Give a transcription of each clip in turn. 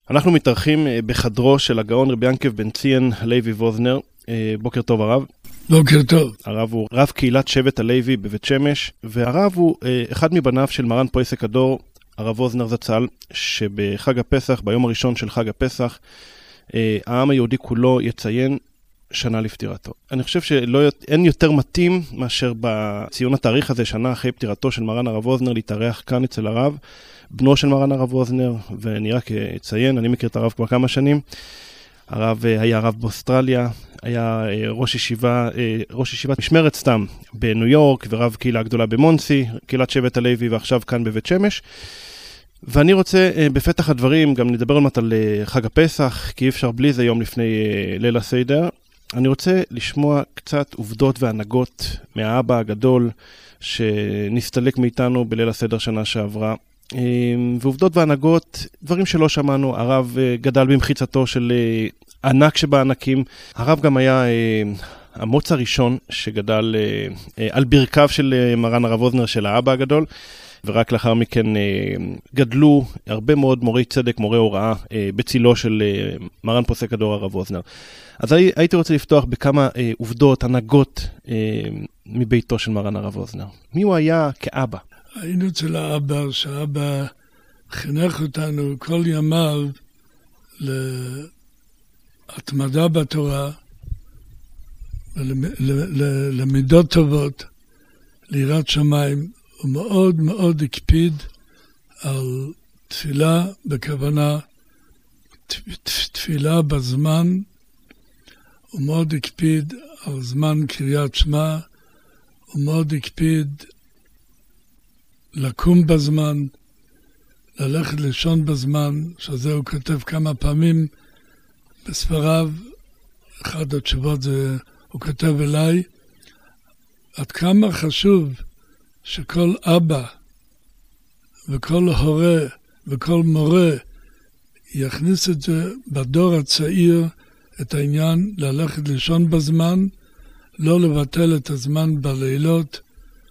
אנחנו מתארחים בחדרו של הגאון רבי ינקב בן ציון הלוי ווזנר. בוקר טוב הרב. בוקר טוב. הרב הוא רב קהילת שבט הלוי בבית שמש, והרב הוא אחד מבניו של מרן פויסק הדור, הרב ווזנר זצ"ל, שבחג הפסח, ביום הראשון של חג הפסח, העם היהודי כולו יציין שנה לפטירתו. אני חושב שאין יותר מתאים מאשר בציון התאריך הזה, שנה אחרי פטירתו של מרן הרב ווזנר, להתארח כאן אצל הרב, בנו של מרן הרב ווזנר, ואני רק אציין, אני מכיר את הרב כבר כמה שנים. הרב היה רב באוסטרליה, היה ראש ישיבת משמרת סתם בניו יורק, ורב קהילה גדולה במונסי, קהילת שבט הלוי, ועכשיו כאן בבית שמש. ואני רוצה בפתח הדברים גם נדבר עוד מעט על חג הפסח, כי אי אפשר בלי זה יום לפני ליל הסדר. אני רוצה לשמוע קצת עובדות והנהגות מהאבא הגדול שנסתלק מאיתנו בליל הסדר שנה שעברה. ועובדות והנהגות, דברים שלא שמענו. הרב גדל במחיצתו של ענק שבענקים. הרב גם היה המוץ הראשון שגדל על ברכיו של מרן הרב ווזנר של האבא הגדול, ורק לאחר מכן גדלו הרבה מאוד מורי צדק, מורי הוראה, בצילו של מרן פוסק הדור הרב ווזנר. אז הייתי רוצה לפתוח בכמה עובדות, הנהגות מביתו של מרן הרב ווזנר. מי הוא היה כאבא? היינו אצל האבא, שהאבא חינך אותנו כל ימיו להתמדה בתורה, למידות טובות, ליראת שמיים. הוא מאוד מאוד הקפיד על תפילה בכוונה, תפילה בזמן. הוא מאוד הקפיד על זמן קריאת שמע, הוא מאוד הקפיד לקום בזמן, ללכת לישון בזמן, שזה הוא כותב כמה פעמים בספריו. אחד התשובות זה, הוא כותב אליי, עד כמה חשוב שכל אבא וכל הורה וכל מורה יכניס את זה בדור הצעיר, את העניין ללכת לישון בזמן, לא לבטל את הזמן בלילות,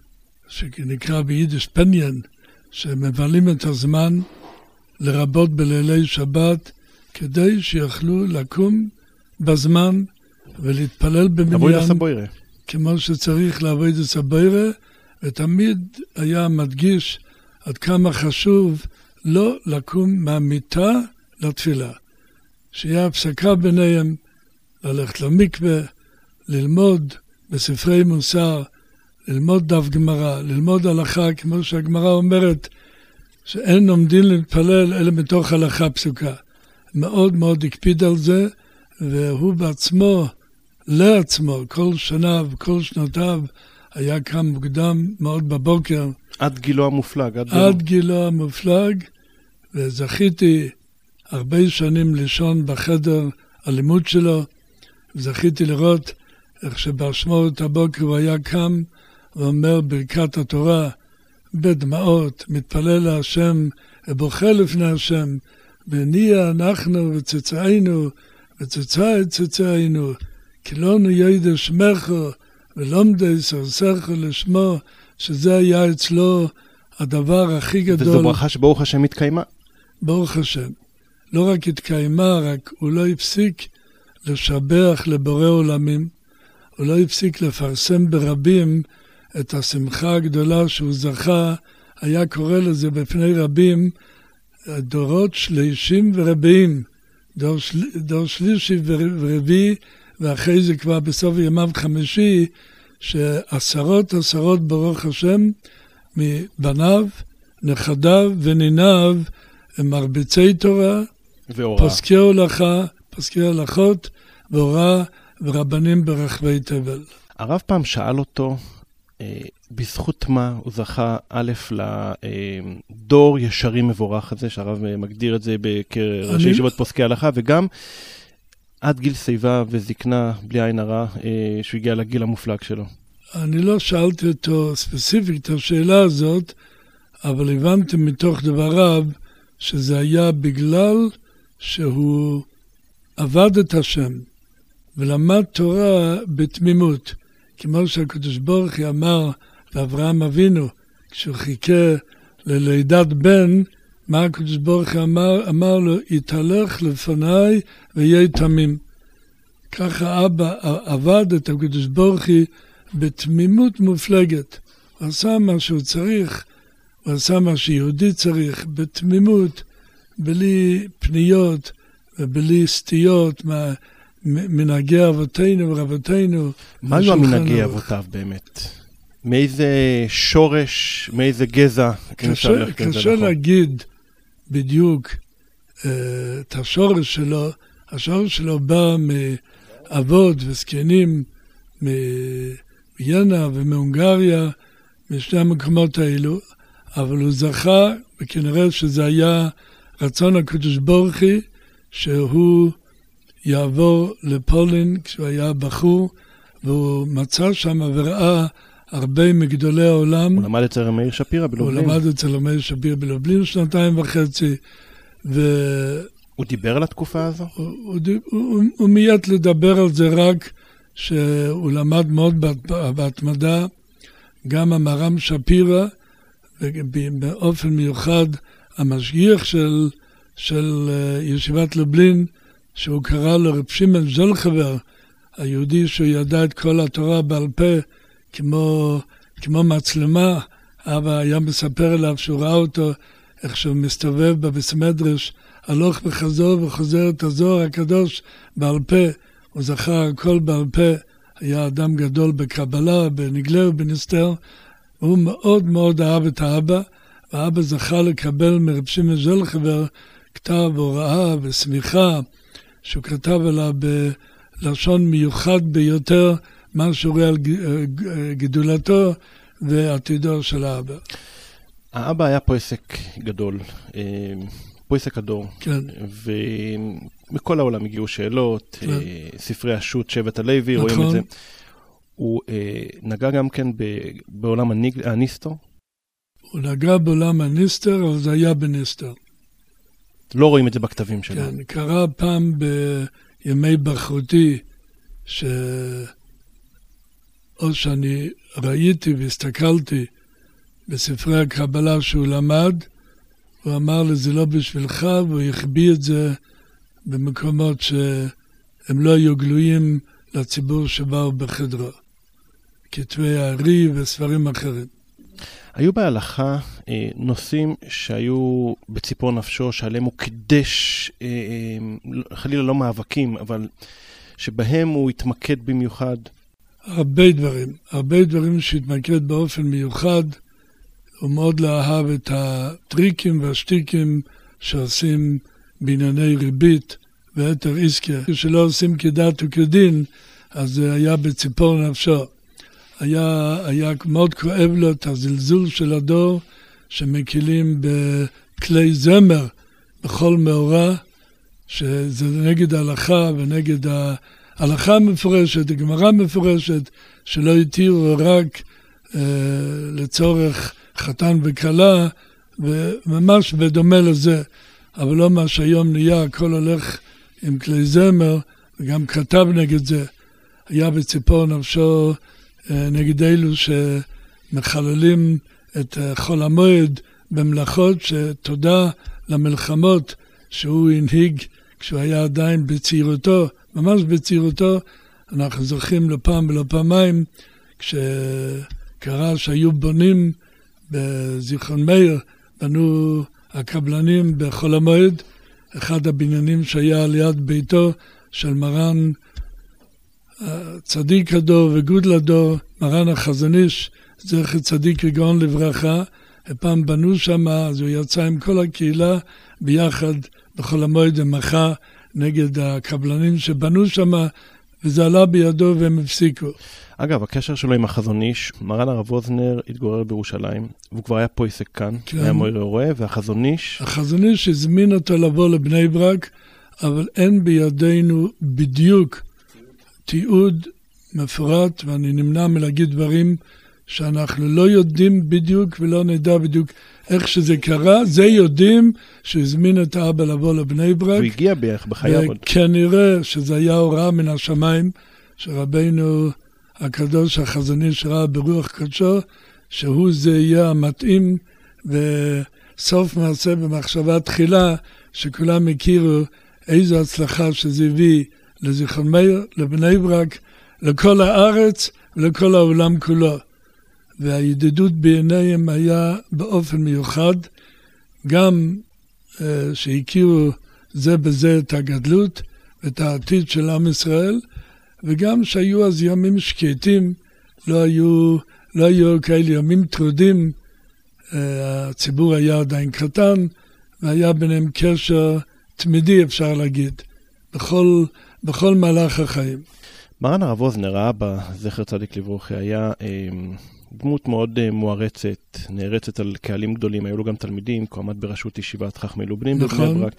שנקרא ביידיש פניין, שמבלים את הזמן לרבות בלילי שבת, כדי שיוכלו לקום בזמן ולהתפלל במניין, כמו שצריך לעבוד את הסבוירה, ותמיד היה מדגיש עד כמה חשוב לא לקום מהמיטה לתפילה. שיהיה הפסקה ביניהם, ללכת למקווה, ללמוד בספרי מוסר, ללמוד דף גמרא, ללמוד הלכה, כמו שהגמרא אומרת, שאין עומדים להתפלל אלא מתוך הלכה פסוקה. מאוד מאוד הקפיד על זה, והוא בעצמו, לעצמו, כל שנה וכל שנותיו, היה קם מוקדם מאוד בבוקר. עד גילו המופלג. עד גילו המופלג, וזכיתי הרבה שנים לישון בחדר הלימוד שלו, וזכיתי לראות איך שבשמורת הבוקר הוא היה קם, ואומר ברכת התורה בדמעות, מתפלל להשם, ובוכה לפני השם, ונהיה אנחנו וצאצאינו, וצאצאי צאצאינו, כי לא נוידע שמך ולומדי סרסך לשמו, שזה היה אצלו הדבר הכי גדול. וזו ברכה שברוך השם התקיימה. ברוך השם. לא רק התקיימה, רק הוא לא הפסיק לשבח לבורא עולמים, הוא לא הפסיק לפרסם ברבים את השמחה הגדולה שהוא זכה, היה קורא לזה בפני רבים, דורות שלישים ורבעים, דור שלישי ורביעי, ואחרי זה כבר בסוף ימיו חמישי, שעשרות ברוך השם, מבניו, נכדיו וניניו, הם מרביצי תורה, פוסקי הלכה, פוסקי הלכות, והוראה ורבנים ברחבי תבל. הרב פעם שאל אותו, בזכות מה הוא זכה א' לדור ישרים מבורך הזה, שהרב מגדיר את זה כראשי ישיבות פוסקי הלכה, וגם עד גיל שיבה וזקנה, בלי עין הרע, שהוא הגיע לגיל המופלג שלו. אני לא שאלתי אותו ספציפית את השאלה הזאת, אבל הבנתי מתוך דבריו שזה היה בגלל שהוא עבד את השם ולמד תורה בתמימות. כמו שהקדוש ברוך הוא אמר לאברהם אבינו, כשהוא חיכה ללידת בן, מה הקדוש ברוך הוא אמר לו, יתהלך לפניי ויהיה תמים. ככה אבא עבד את הקדוש ברוך הוא בתמימות מופלגת. הוא עשה מה שהוא צריך, הוא עשה מה שיהודי צריך, בתמימות, בלי פניות ובלי סטיות מנהגי אבותינו ורבותינו. מה היו המנהגי אבותיו באמת? מאיזה שורש, מאיזה גזע? קשה להגיד בדיוק את השורש שלו. השורש שלו בא מאבות וזקנים, מיינה ומהונגריה, משני המקומות האלו, אבל הוא זכה, וכנראה שזה היה רצון הקדוש ברוך הוא, שהוא יעבור לפולין כשהוא היה בחור, והוא מצא שם וראה הרבה מגדולי העולם. הוא למד אצל מאיר שפירא בלובלין. הוא למד אצל מאיר שפירא בלובלין 2.5 הוא דיבר על התקופה הזו? הוא מיד לדבר על זה, רק שהוא למד מאוד בהתמדה, גם המר"ם שפירא, ובאופן מיוחד המשגיח של ישיבת לובלין, שהוא קרא לו רב שמעון זולחבר, היהודי שהוא ידע את כל התורה בעל פה, כמו מצלמה. אבא היה מספר אליו שהוא ראה אותו, איך שהוא מסתובב בבית מדרש, הלוך וחזור וחוזר את הזוהר הקדוש בעל פה. הוא זכר הכל בעל פה, היה אדם גדול בקבלה, בנגלה ובנסתר. הוא מאוד מאוד אהב את האבא, והאבא זכה לקבל מרב שמעון זולחבר כתב הוראה וסמיכה, שהוא כתב עליו בלשון מיוחד ביותר, מה שרואה על גדולתו ועתידו של האבא. האבא היה פועסק גדול, פועסק הדור. כן. ומכל העולם הגיעו שאלות, כן. ספרי השו"ת, שבט הלוי, נכון. רואים את זה. הוא נגע גם כן בעולם הניסטר? הוא נגע בעולם הניסטר, אבל זה היה בניסטר. לא רואים את זה בכתבים שלו. כן, קרה פעם בימי בחרותי, או שאני ראיתי והסתכלתי בספרי הקבלה שהוא למד, הוא אמר לי, זה לא בשבילך, והוא החביא את זה במקומות שהם לא היו גלויים לציבור שבאו בחדרו. כתבי הארי וספרים אחרים. היו בהלכה נושאים שהיו בציפור נפשו, שעליהם הוא קידש, חלילה לא מאבקים, אבל שבהם הוא התמקד במיוחד? הרבה דברים שהתמקד באופן מיוחד. הוא מאוד לאהב את הטריקים והשטיקים שעושים בענייני ריבית ויתר עסקי. כשלא עושים כדת וכדין, אז זה היה בציפור נפשו. היה מאוד כואב לו את הזלזול של הדור, שמקילים בכלי זמר בכל מאורע, שזה נגד ההלכה ונגד ההלכה המפורשת, הגמרא המפורשת, שלא יתירו רק לצורך חתן וכלה, וממש בדומה לזה, אבל לא מה שהיום נהיה, הכל הולך עם כלי זמר, וגם כתב נגד זה. היה בציפור נפשו נגד אלו שמחללים את חול המועד במלאכות, שתודה למלחמות שהוא הנהיג כשהוא היה עדיין בצעירותו, ממש בצעירותו. אנחנו זוכרים לפעם ולפעמיים, כשקרה שהיו בונים בזיכרון מאיר, בנו הקבלנים בחול המועד, אחד הבניינים שהיה על יד ביתו של מרן צדיק הדור וגודל הדור, מרן החזון איש, זכר צדיק וגאון לברכה. פעם בנו שם, אז הוא יצא עם כל הקהילה ביחד בחול המועד ומחה נגד הקבלנים שבנו שם, וזה עלה בידו והם הפסיקו. אגב, הקשר שלו עם החזון איש, מרן הרב ווזנר התגורר בירושלים, והוא כבר היה פועסק כאן, כן. היה מויר רואה, והחזון איש... החזון איש הזמין אותו לבוא לבני ברק, אבל אין בידינו בדיוק תיעוד מפורט, ואני נמנע מלהגיד דברים שאנחנו לא יודעים בדיוק ולא נדע בדיוק איך שזה קרה. זה יודעים שהזמין את האבא לבוא לבני ברק. הוא הגיע בערך בחייו עוד. וכנראה שזה היה הוראה מן השמיים, שרבינו הקדוש החזון איש ראה ברוח קדשו, שהוא זה יהיה המתאים סוף מעשה במחשבה תחילה, שכולם הכירו איזו הצלחה שזה הביא לזיכרון מאיר, לבני ברק, לכל הארץ ולכל העולם כולו. והידידות בעיניהם היה באופן מיוחד, גם שהכירו זה בזה את הגדלות ואת העתיד של עם ישראל, וגם שהיו אז ימים שקטים, לא היו כאלה ימים טרודים, הציבור היה עדיין קטן, והיה ביניהם קשר תמידי, אפשר להגיד, בכל מהלך החיים. מרן הרב ווזנר, אבא, זכר צדיק לברכה, היה דמות מאוד מוערצת, נערצת על קהלים גדולים, היו לו גם תלמידים, הוא עמד בראשות ישיבת חכמי לובלין בבני ברק,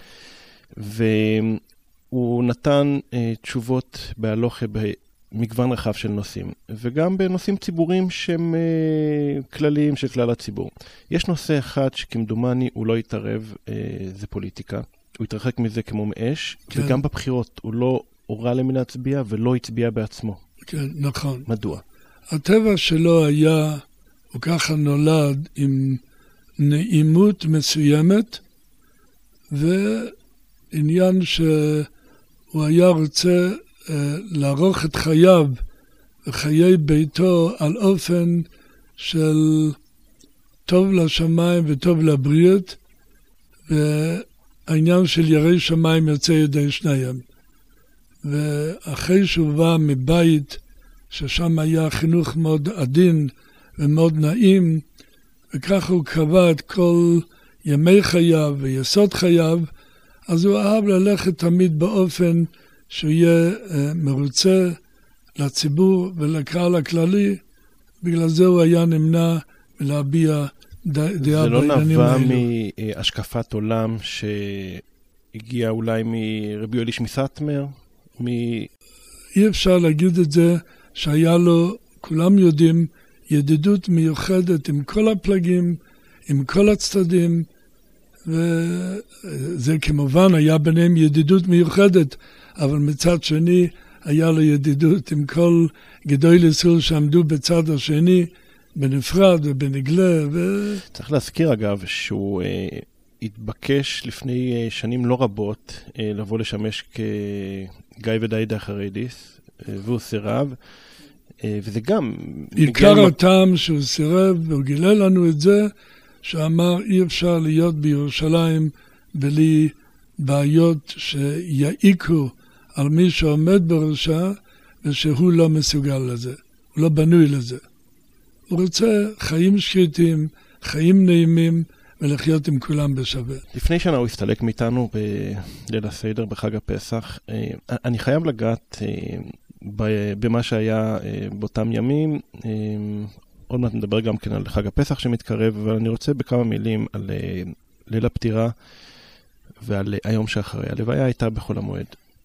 והוא נתן תשובות בהלוכה במגוון רחב של נושאים, וגם בנושאים ציבוריים שהם כלליים של כלל הציבור. יש נושא אחד שכמדומני הוא לא יתערב, זה פוליטיקה. הוא התרחק מזה כמו מאש, כן. וגם בבחירות הוא לא הורה למי להצביע ולא הצביע בעצמו. כן, נכון. מדוע? הטבע שלו היה, הוא ככה נולד עם נעימות מסוימת, ועניין שהוא היה רוצה לערוך את חייו וחיי ביתו על אופן של טוב לשמיים וטוב לבריאות, והעניין של ירא שמיים יוצא ידי שניהם. ואחרי שהוא בא מבית ששם היה חינוך מאוד עדין ומאוד נעים, וכך הוא קבע את כל ימי חייו ויסוד חייו, אז הוא אהב ללכת תמיד באופן שהוא יהיה מרוצה לציבור ולקהל הכללי, בגלל זה הוא היה נמנע מלהביע דעה בעניינים האלו. זה לא נבע מהשקפת עולם שהגיע אולי מרבי יוליש מסטמר? אי אפשר להגיד את זה שהיה לו, כולם יודעים, ידידות מיוחדת עם כל הפלגים, עם כל הצדדים, וזה כמובן היה ביניהם ידידות מיוחדת, אבל מצד שני היה לו ידידות עם כל גדולי ישראל שעמדו בצד השני, בנפרד ובנגלה. צריך להזכיר אגב שהוא התבקש לפני שנים לא רבות לבוא לשמש כגיא ודאידה החרדיס, והוא סירב, וזה גם... עיקר הטעם שהוא סירב, והוא גילה לנו את זה, שאמר אי אפשר להיות בירושלים בלי בעיות שיעיקו על מי שעומד בראשה, ושהוא לא מסוגל לזה, הוא לא בנוי לזה. הוא רוצה חיים שקטים, חיים נעימים, ולחיות עם כולם בשווה. לפני שנה הוא הסתלק מאיתנו בליל הסדר בחג הפסח. אני חייב לגעת במה שהיה באותם ימים. עוד מעט נדבר גם כן על חג הפסח שמתקרב, אבל אני רוצה בכמה מילים על ליל הפטירה ועל היום שאחרי. הלוויה הייתה בחול המועד,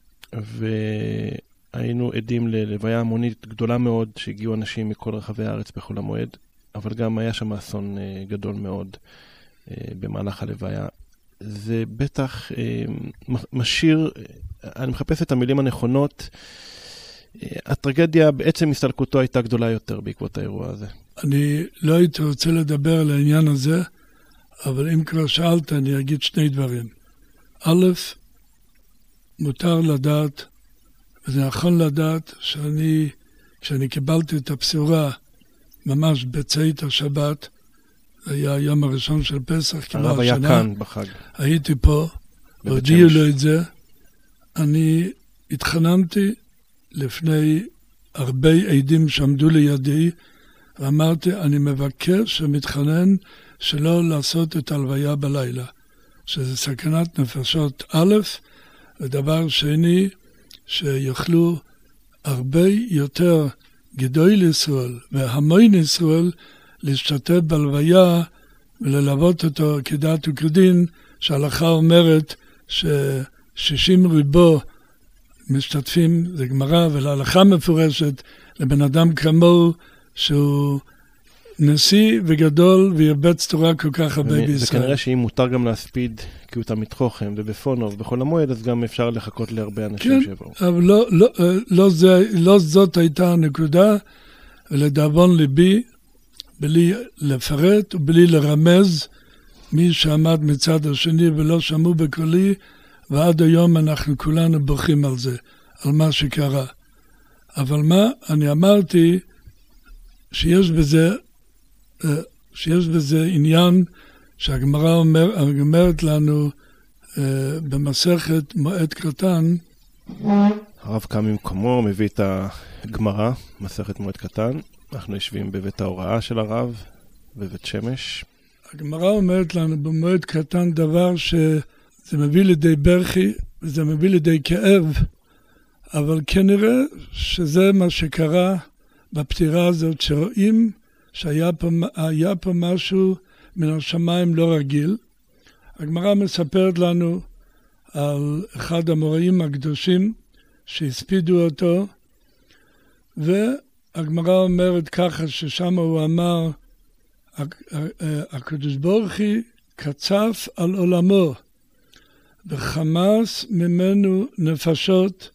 והיינו עדים ללוויה המונית גדולה מאוד, שהגיעו אנשים מכל רחבי הארץ בחול המועד, אבל גם היה שם אסון גדול מאוד במהלך הלוויה. זה בטח משאיר, אני מחפש את המילים הנכונות, הטרגדיה בעצם הסתלקותו הייתה גדולה יותר בעקבות האירוע הזה. אני לא הייתי רוצה לדבר על העניין הזה, אבל אם כבר שאלת אני אגיד שני דברים. א', מותר לדעת, וזה נכון לדעת כשאני קיבלתי את הבשורה ממש בצאת השבת, היה היום הראשון של פסח, הרב היה כאן בחג. הייתי פה, והודיעו לו את זה. אני התחננתי לפני הרבה עדים שעמדו לידי, ואמרתי, אני מבקש ומתחנן שלא לעשות את הלוויה בלילה, שזה סכנת נפשות א', ודבר שני, שיוכלו הרבה יותר גדול ישראל והמון ישראל להשתתף בלוויה וללוות אותו כדת וכדין, שההלכה אומרת ש60 ריבו משתתפים, זה גמרא, ולהלכה מפורשת לבן אדם כמוהו שהוא נשיא וגדול וירבץ תורה כל כך הרבה בישראל. זה כנראה שאם מותר גם להספיד כי הוא תמיד חוכם ובפונוב בכל המועד, אז גם אפשר לחכות להרבה אנשים שיבואו. כן, אבל לא זאת הייתה הנקודה, ולדאבון ליבי, בלי לפרט ובלי לרמז, מי שעמד מצד השני ולא שמעו בקולי, ועד היום אנחנו כולנו בוכים על זה, על מה שקרה. אבל מה? אני אמרתי שיש בזה עניין שהגמרא אומרת לנו במסכת מועד קטן. הרב קם ממקומו, מביא את הגמרא, מסכת מועד קטן. אנחנו יושבים בבית ההוראה של הרב, בבית שמש. הגמרא אומרת לנו במועד קטן דבר שזה מביא לידי בכי, וזה מביא לידי כאב, אבל כנראה שזה מה שקרה בפטירה הזאת, שרואים שהיה פה משהו מן השמיים לא רגיל. הגמרא מספרת לנו על אחד המוראים הקדושים שהספידו אותו, והגמרא אומרת ככה ששם הוא אמר, הקדוש ברוך הוא קצף על עולמו וחמס ממנו נפשות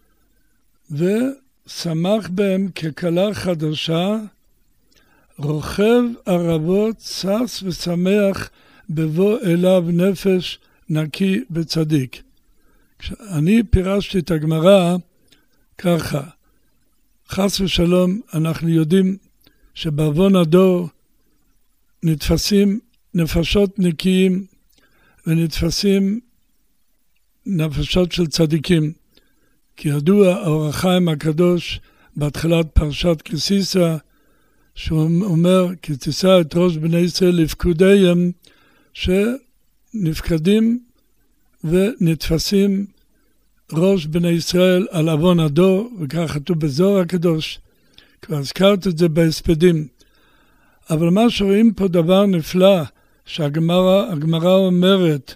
ושמח בהם ככלה חדשה, רוכב ערבות, שש ושמח בבוא אליו נפש נקי וצדיק. אני פירשתי את הגמרא ככה, חס ושלום אנחנו יודעים שבעוון הדור נתפסים נפשות נקיים ונתפסים נפשות של צדיקים. כי ידוע האור החיים הקדוש בהתחלת פרשת כסיסה, שהוא אומר כי תישא את ראש בני ישראל לפקודיהם, שנפקדים ונתפסים ראש בני ישראל על עוון הדור, וכך כתוב בזוהר הקדוש, כבר הזכרת את זה בהספדים. אבל מה שרואים פה דבר נפלא, שהגמרא אומרת,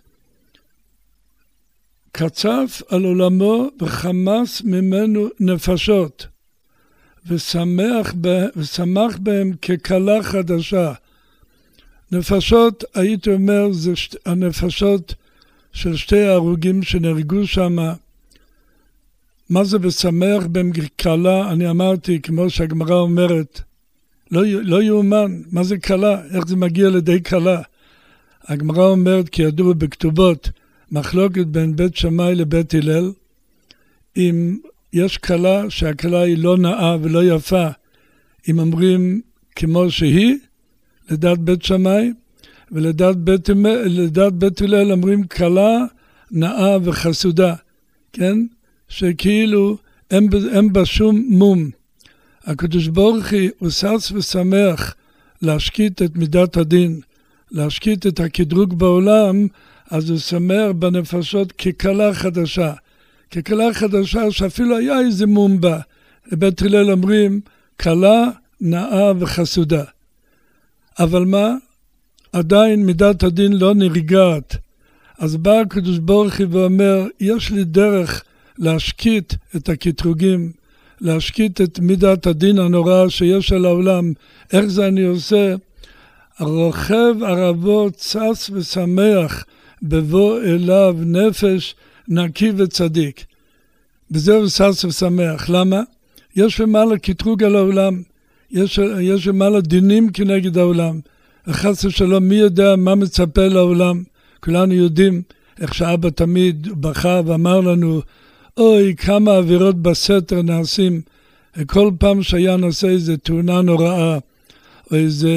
קצף על עולמו וחמס ממנו נפשות, ושמח בהם ככלה חדשה. נפשות, הייתי אומר, זה הנפשות של שתי ההרוגים שנהרגו שם. מה זה ושמח בהם ככלה? אני אמרתי, כמו שהגמרא אומרת, לא יאומן, מה זה כלה? איך זה מגיע לידי כלה? הגמרא אומרת, כי ידוע בכתובות, מחלוקת בין בית שמאי לבית הלל, אם יש כלה שהכלה היא לא נאה ולא יפה, אם אומרים כמו שהיא, לדעת בית שמאי, ולדעת בית הלל אומרים כלה נאה וחסודה, כן? שכאילו אין בה שום מום. הקדוש ברוך הוא שש ושמח להשקיט את מידת הדין, להשקיט את הקדרוג בעולם, אז הוא שמח בנפשות ככלה חדשה. ככלה חדשה שאפילו היה איזה מום בה. בבית הלל אומרים כלה נאה וחסודה. אבל מה? עדיין מידת הדין לא נרגעת. אז בא הקדוש ברוך הוא ואומר, יש לי דרך להשקיט את הקטרוגים, להשקיט את מידת הדין הנורא שיש על העולם. איך זה אני עושה? הרוכב ערבות, שש ושמח, בבוא אליו נפש נקי וצדיק. בזהו שש ושמח. למה? יש למעלה קטרוג על העולם. יש למעלה דינים כנגד העולם. וחס ושלום, מי יודע מה מצפה לעולם? כולנו יודעים איך שאבא תמיד בכה ואמר לנו, אוי, כמה עבירות בסתר נעשים. כל פעם שהיה נעשה איזו תאונה נוראה, או איזו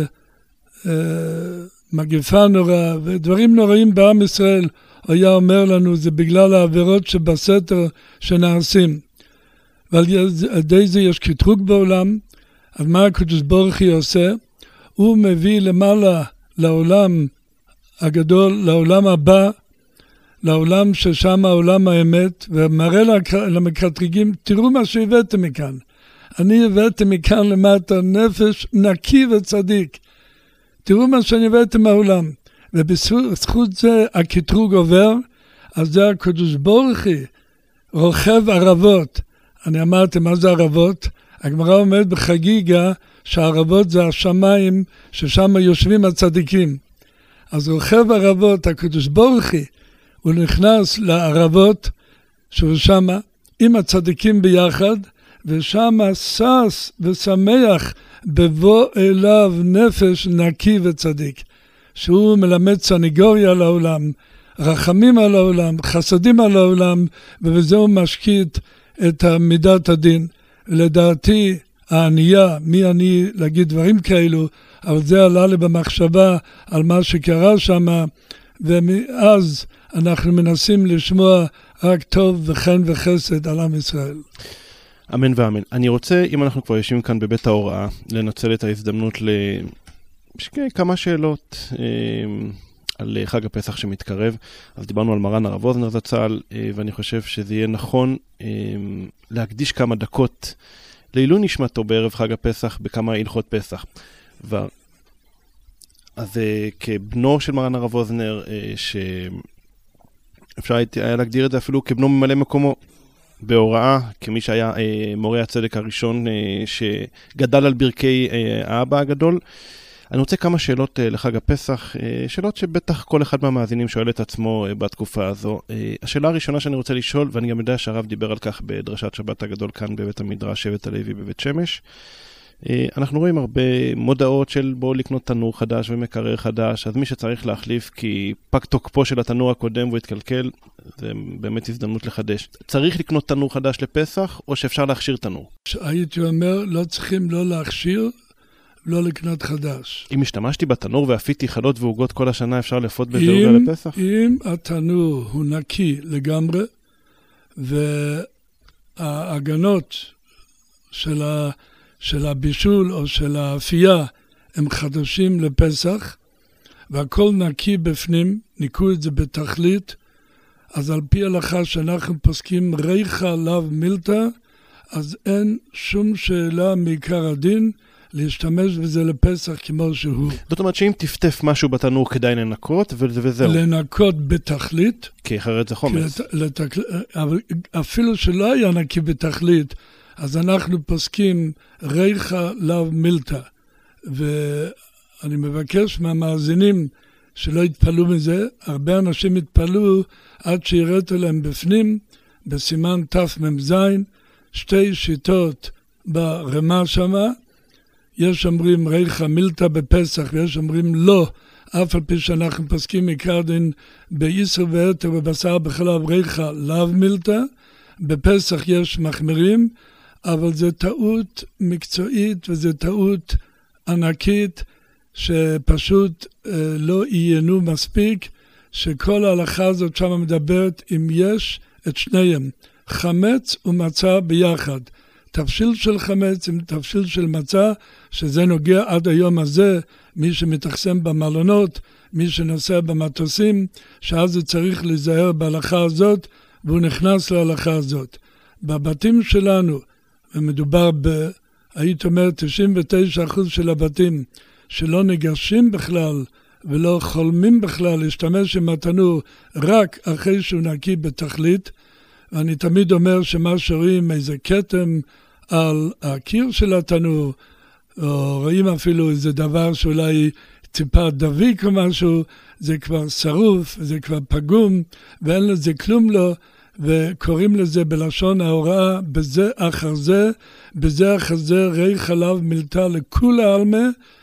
מגפה נוראה, ודברים נוראים בעם ישראל, הוא היה אומר לנו, זה בגלל העבירות שבסתר שנעשים. ועל ידי זה יש קטרוג בעולם. אז מה הקדוש ברוך הוא עושה? הוא מביא למעלה לעולם הגדול, לעולם הבא, לעולם ששם העולם האמת, ומראה למקטרגים, תראו מה שהבאתם מכאן. אני הבאתי מכאן למטה נפש נקי וצדיק. תראו מה שאני הבאתי מהעולם. ובזכות זה הקטרוג עובר, אז זה הקדוש ברוך הוא, רוכב ערבות. אני אמרתי, מה זה ערבות? הגמרא אומרת בחגיגה שהערבות זה השמיים ששם יושבים הצדיקים. אז רוכב ערבות, הקדוש ברוך הוא נכנס לערבות שהוא שם עם הצדיקים ביחד, ושם שש ושמח בבוא אליו נפש נקי וצדיק. שהוא מלמד סניגוריה על העולם, רחמים על העולם, חסדים על העולם, ובזה הוא משקיט את מידת הדין. לדעתי, הענייה, מי אני להגיד דברים כאלו, אבל זה עלה לי במחשבה על מה שקרה שם, ומאז אנחנו מנסים לשמוע רק טוב וחן וחסד על עם ישראל. אמן ואמן. אני רוצה, אם אנחנו כבר יושבים כאן בבית ההוראה, לנצל את ההזדמנות לכמה שאלות על חג הפסח שמתקרב. אז דיברנו על מרן הרב ווזנר זצ"ל, ואני חושב שזה יהיה נכון להקדיש כמה דקות לעילוי נשמתו בערב חג הפסח בכמה הלכות פסח. אז כבנו של מרן הרב ווזנר, שאפשר היה להגדיר את זה אפילו כבנו ממלא מקומו בהוראה, כמי שהיה מורה הצדק הראשון שגדל על ברכי האבא הגדול. אני רוצה כמה שאלות לחג הפסח, שאלות שבטח כל אחד מהמאזינים שואל את עצמו בתקופה הזו. השאלה הראשונה שאני רוצה לשאול, ואני גם יודע שהרב דיבר על כך בדרשת שבת הגדול כאן בבית המדרש שבט הלוי בבית שמש, אנחנו רואים הרבה מודעות של בואו לקנות תנור חדש ומקרר חדש, אז מי שצריך להחליף כי פג תוקפו של התנור הקודם והוא התקלקל, זה באמת הזדמנות לחדש. צריך לקנות תנור חדש לפסח או שאפשר להכשיר תנור? הייתי אומר, לא צריכים לא להכשיר, לא לקנות חדש. אם השתמשתי בתנור ואפיתי חלות ועוגות כל השנה, אפשר לפות בזהוגה לפסח? אם התנור הוא נקי לגמרי, וההגנות של הבישול או של האפייה הם חדשים לפסח, והכל נקי בפנים, ניקו את זה בתכלית, אז על פי הלכה שאנחנו פוסקים ריחה לאו מילתא, אז אין שום שאלה מעיקר הדין להשתמש בזה לפסח כמו שהוא. זאת אומרת שאם תפטף משהו בתנור כדאי לנקות וזהו. לנקות בתכלית. כי אחרת זה חומץ. אבל אפילו שלא היה נקי בתכלית, אז אנחנו פוסקים ריחה לאו מילתא. ואני מבקש מהמאזינים שלא יתפלו מזה, הרבה אנשים יתפלו עד שיראו להם בפנים, בסימן תמ"ז, שתי שיטות ברמה שמה, יש אומרים ריחה מילתא בפסח ויש אומרים לא, אף על פי שאנחנו פוסקים עיקר דין ביסר ויתר ובשר בחלב ריחה לאו מילתא, בפסח יש מחמירים, אבל זה טעות מקצועית וזה טעות ענקית שפשוט לא עיינו מספיק, שכל ההלכה הזאת שם מדברת אם יש את שניהם, חמץ ומצה ביחד. תבשיל של חמץ עם תבשיל של מצה, שזה נוגע עד היום הזה, מי שמתחסם במלונות, מי שנוסע במטוסים, שאז זה צריך להיזהר בהלכה הזאת, והוא נכנס להלכה הזאת. בבתים שלנו, ומדובר היית אומר 99% של הבתים שלא ניגשים בכלל ולא חולמים בכלל להשתמש עם התנור רק אחרי שהוא נקי בתכלית. ואני תמיד אומר שמה שרואים איזה כתם על הקיר של התנור, או רואים אפילו איזה דבר שאולי טיפה דביק או משהו, זה כבר שרוף, זה כבר פגום, ואין לזה כלום לו, וקוראים לזה בלשון ההוראה, בזה אחר זה, בזה אחר זה, ריחה לאו מילתא לכולי עלמא,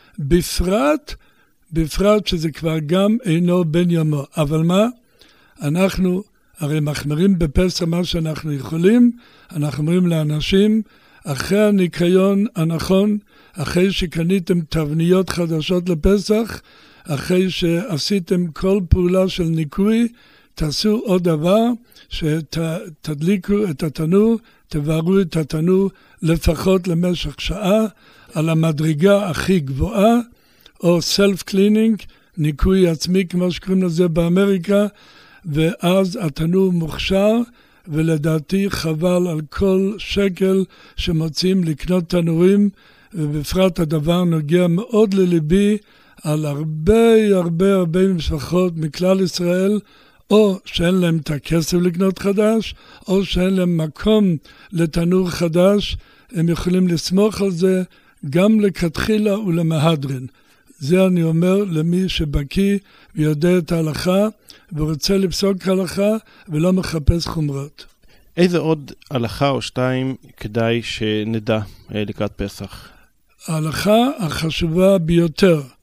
בפרט שזה כבר גם אינו בן יומו. אבל מה? אנחנו הרי מחמירים בפסח מה שאנחנו יכולים, אנחנו אומרים לאנשים, אחרי הניקיון הנכון, אחרי שקניתם תבניות חדשות לפסח, אחרי שעשיתם כל פעולה של ניקוי, תעשו עוד דבר, שתדליקו את התנור, תבערו את התנור לפחות למשך שעה, על המדרגה הכי גבוהה, או self-cleaning, ניקוי עצמי כמו שקוראים לזה באמריקה, ואז התנור מוכשר, ולדעתי חבל על כל שקל שמוצאים לקנות תנורים, ובפרט הדבר נוגע מאוד לליבי על הרבה משפחות מכלל ישראל, או שאין להם את הכסף לקנות חדש, או שאין להם מקום לתנור חדש, הם יכולים לסמוך על זה גם לכתחילה ולמהדרין. זה אני אומר למי שבקי ויודע את ההלכה, ורוצה לפסוק הלכה ולא מחפש חומרות. איזה עוד הלכה או שתיים כדאי שנדע לקראת פסח? ההלכה החשובה ביותר,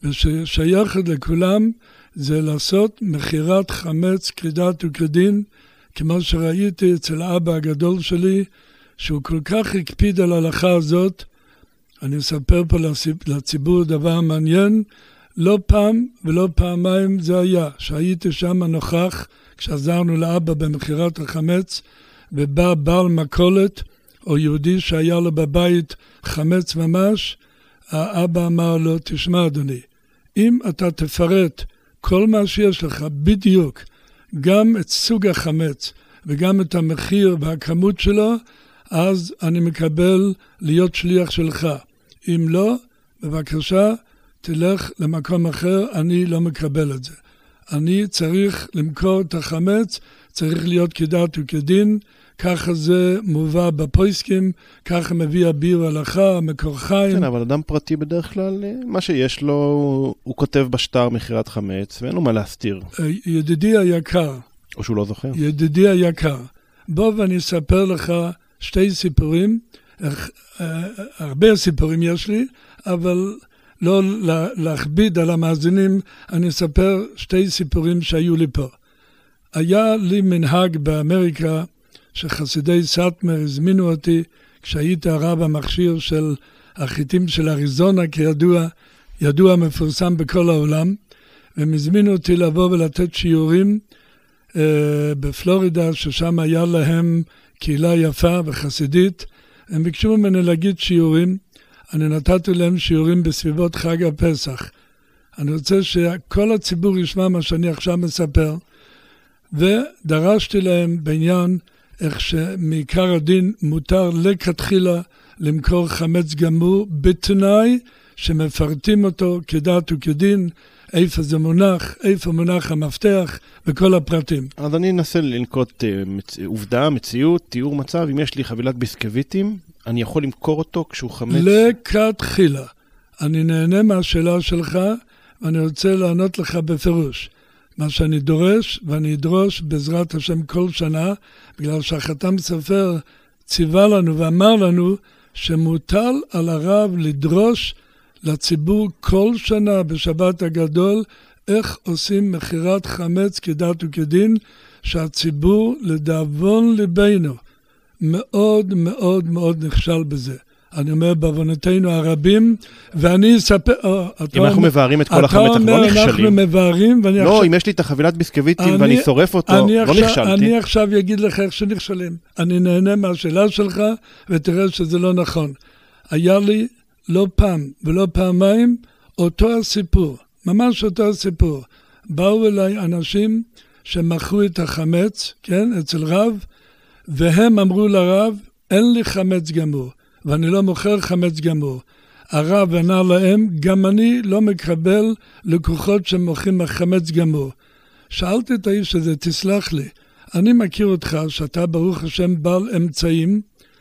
וששייכת לכולם, זה לעשות מחירת חמץ כדת וכדין, כמו שראיתי אצל האבא הגדול שלי, שהוא כל כך הקפיד על ההלכה הזאת. אני אספר פה לציבור דבר מעניין, לא פעם ולא פעמיים זה היה, שהייתי שם נוכח, כשעזרנו לאבא במחירת החמץ, ובא בעל מכולת, או יהודי שהיה לו בבית חמץ ממש, האבא אמר לו, תשמע אדוני, אם אתה תפרט כל מה שיש לך בדיוק, גם את סוג החמץ וגם את המחיר והכמות שלו, אז אני מקבל להיות שליח שלך. אם לא, בבקשה, תלך למקום אחר, אני לא מקבל את זה. אני צריך למכור את החמץ, צריך להיות כדת וכדין, ככה זה מובא בפויסקים, ככה מביא אביר הלכה, מקור חיים. כן, אבל אדם פרטי בדרך כלל, מה שיש לו, הוא כותב בשטר מחירת חמץ, ואין לו מה להסתיר. ידידי היקר. או שהוא לא זוכר. ידידי היקר. בוא ואני אספר לך שתי סיפורים, הרבה סיפורים יש לי, אבל לא להכביד על המאזינים, אני אספר שתי סיפורים שהיו לי פה. היה לי מנהג באמריקה, שחסידי סאטמר הזמינו אותי, כשהייתי הרב המכשיר של החיטים של אריזונה, כידוע מפורסם בכל העולם, והם הזמינו אותי לבוא ולתת שיעורים בפלורידה, ששם היה להם קהילה יפה וחסידית. הם ביקשו ממני להגיד שיעורים, אני נתתי להם שיעורים בסביבות חג הפסח. אני רוצה שכל הציבור ישמע מה שאני עכשיו מספר, ודרשתי להם בעניין איך שמעיקר הדין מותר לכתחילה למכור חמץ גמור, בתנאי שמפרטים אותו כדת וכדין, איפה זה מונח, איפה מונח המפתח וכל הפרטים. אז אני אנסה לנקוט עובדה, מציאות, תיאור מצב. אם יש לי חבילת ביסקוויטים, אני יכול למכור אותו כשהוא חמץ? לכתחילה. אני נהנה מהשאלה שלך, ואני רוצה לענות לך בפירוש. מה שאני דורש, ואני אדרוש בעזרת השם כל שנה, בגלל שהחתם סופר ציווה לנו ואמר לנו, שמוטל על הרב לדרוש לציבור כל שנה בשבת הגדול, איך עושים מחירת חמץ כדת וכדין, שהציבור לדאבון ליבנו מאוד מאוד מאוד נכשל בזה. אני אומר בעוונותינו הרבים, ואני אספר... אם אנחנו מבארים את כל החמץ, אנחנו לא נכשלים. אנחנו מבארים, ואני לא, אם יש לי את החבילת ביסקוויטים ואני שורף אותו, לא נכשלתי. אני עכשיו אגיד לך איך שנכשלים. אני נהנה מהשאלה שלך, ותראה שזה לא נכון. היה לי לא פעם ולא פעמיים אותו הסיפור, ממש אותו הסיפור. באו אליי אנשים שמכרו את החמץ, כן, אצל רב, והם אמרו לרב, אין לי חמץ גמור. ואני לא מוכר חמץ גמור. הרב ענה להם, גם אני לא מקבל לקוחות שמוכרים חמץ גמור. שאלתי את האיש הזה, תסלח לי, אני מכיר אותך שאתה ברוך השם בעל אמצעים,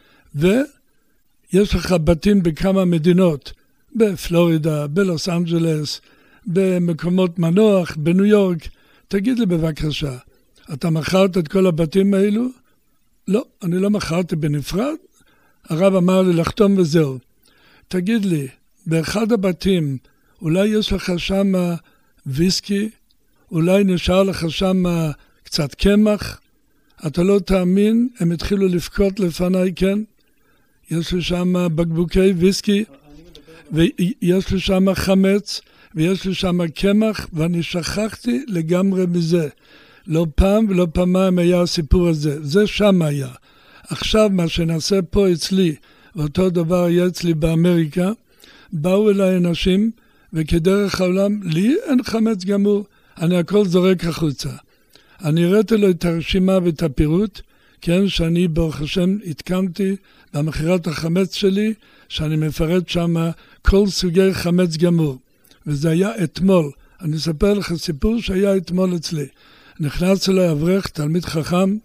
ויש לך בתים בכמה מדינות, בפלורידה, בלוס אנג'לס, במקומות מנוח, בניו יורק. תגיד לי בבקשה, אתה מכרת את כל הבתים האלו? לא, אני לא מכרתי בנפרד. הרב אמר לי לחתום וזהו. תגיד לי, באחד הבתים, אולי יש לך שם ויסקי? אולי נשאר לך שם קצת קמח? אתה לא תאמין, הם התחילו לפקוט לפניי, כן? יש לי שם בקבוקי ויסקי, ויש לי שם חמץ, ויש לי שם קמח, ואני שכחתי לגמרי מזה. לא פעם ולא פעמיים היה הסיפור הזה. זה שם היה. עכשיו מה שנעשה פה אצלי, ואותו דבר היה אצלי באמריקה, באו אליי אנשים, וכדרך העולם, לי אין חמץ גמור, אני הכל זורק החוצה. אני הראיתי לו את הרשימה ואת הפירוט, כן, שאני ברוך השם התקנתי במחירת החמץ שלי, שאני מפרט שם כל סוגי חמץ גמור. וזה היה אתמול. אני אספר לך סיפור שהיה אתמול אצלי. נכנס אליי אברך, תלמיד חכם,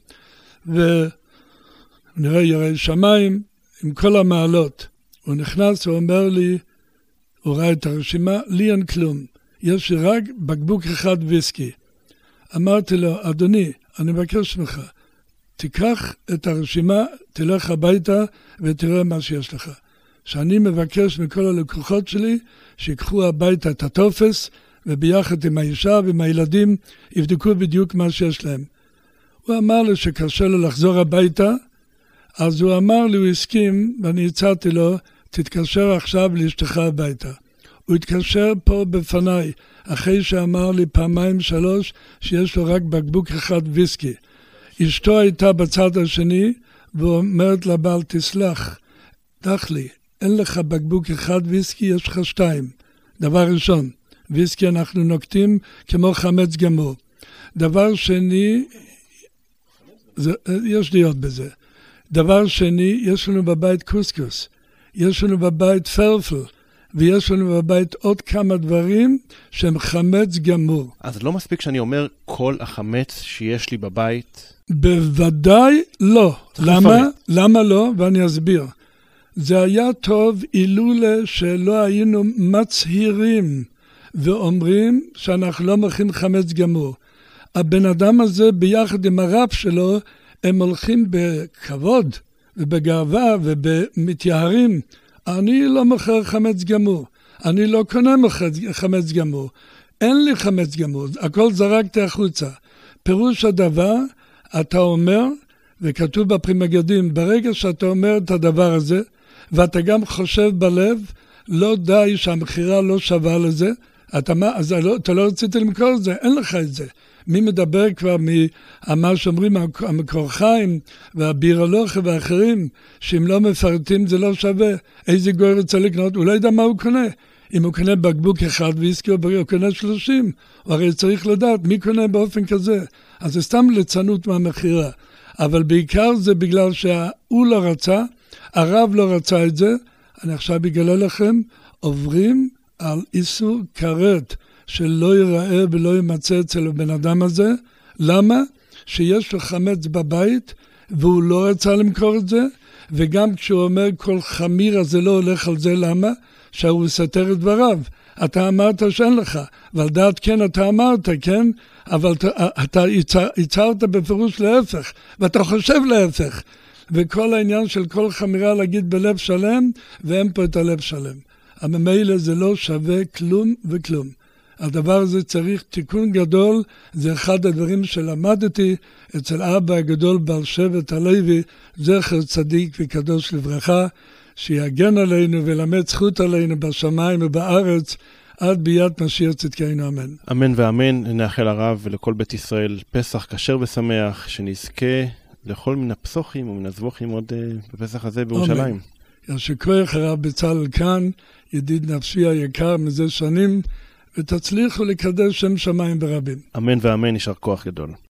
ונראה ירא שמיים עם כל המעלות. הוא נכנס, הוא אומר לי, הוא ראה את הרשימה, לי אין כלום. יש לי רק בקבוק אחד ויסקי. אמרתי לו, אדוני, אני מבקש ממך, תיקח את הרשימה, תלך הביתה ותראה מה שיש לך. שאני מבקש מכל הלקוחות שלי שיקחו הביתה את הטופס, וביחד עם האישה ועם הילדים יבדקו בדיוק מה שיש להם. הוא אמר לי שקשה לו לחזור הביתה, אז הוא אמר לי, הוא הסכים, ואני הצעתי לו, תתקשר עכשיו לאשתך הביתה. הוא התקשר פה בפניי, אחרי שאמר לי פעמיים 3 שיש לו רק בקבוק אחד ויסקי. אשתו הייתה בצד השני, ואומרת לבעל, תסלח, דח לי, אין לך בקבוק אחד ויסקי, יש לך 2. דבר ראשון, ויסקי אנחנו נוקטים כמו חמץ גמור. דבר שני, יש לי עוד בזה. דבר שני, יש לנו בבית קוסקוס, יש לנו בבית פלפל, ויש לנו בבית עוד כמה דברים שהם חמץ גמור. אז לא מספיק שאני אומר כל החמץ שיש לי בבית? בוודאי לא. למה? למה לא? ואני אסביר. זה היה טוב אילולה שלא היינו מצהירים ואומרים שאנחנו לא מכין חמץ גמור. הבן אדם הזה ביחד עם הרב שלו, הם הולכים בכבוד ובגאווה ובמתייהרים. אני לא מוכר חמץ גמור, אני לא קונה חמץ גמור, אין לי חמץ גמור, הכל זרקתי החוצה. פירוש הדבר, אתה אומר, וכתוב בפרימגדים, ברגע שאתה אומר את הדבר הזה, ואתה גם חושב בלב, לא די שהמחירה לא שווה לזה, אז אתה לא רצית למכור את זה, אין לך את זה. מי מדבר כבר מה שאומרים המקור חיים והבירלוכה ואחרים, שאם לא מפרטים זה לא שווה. איזה גוי רוצה לקנות? הוא לא יודע מה הוא קונה. אם הוא קונה בקבוק אחד ויסקי, הוא קונה 30. הוא הרי צריך לדעת מי קונה באופן כזה. אז זה סתם ליצנות מהמחירה. אבל בעיקר זה בגלל שהוא לא רצה, הרב לא רצה את זה. אני עכשיו אגלה לכם, עוברים על איסור כרת. שלא ייראה ולא יימצא אצל הבן אדם הזה. למה? שיש לו חמץ בבית, והוא לא רצה למכור את זה, וגם כשהוא אומר כל חמיר הזה לא הולך על זה, למה? שהוא סתר את דבריו. אתה אמרת שאין לך, ועל דעת כן אתה אמרת, כן? אבל אתה הצהרת בפירוש להפך, ואתה חושב להפך. וכל העניין של כל חמירה להגיד בלב שלם, ואין פה את הלב שלם. הממילא זה לא שווה כלום וכלום. הדבר הזה צריך תיקון גדול, זה אחד הדברים שלמדתי אצל אבא הגדול בעל שבט הלוי, זכר צדיק וקדוש לברכה, שיגן עלינו ולמד זכות עלינו בשמיים ובארץ, עד ביאת משיח צדקנו, אמן. אמן ואמן, נאחל הרב ולכל בית ישראל פסח כשר ושמח, שנזכה לכל מן הפסוחים ומן הזבוחים עוד בפסח הזה בירושלים. ישכוח הרב בצלאל כאן, ידיד נפשי היקר מזה שנים, ותצליחו לקדש שם שמיים ברבים. אמן ואמן, יישר כוח גדול.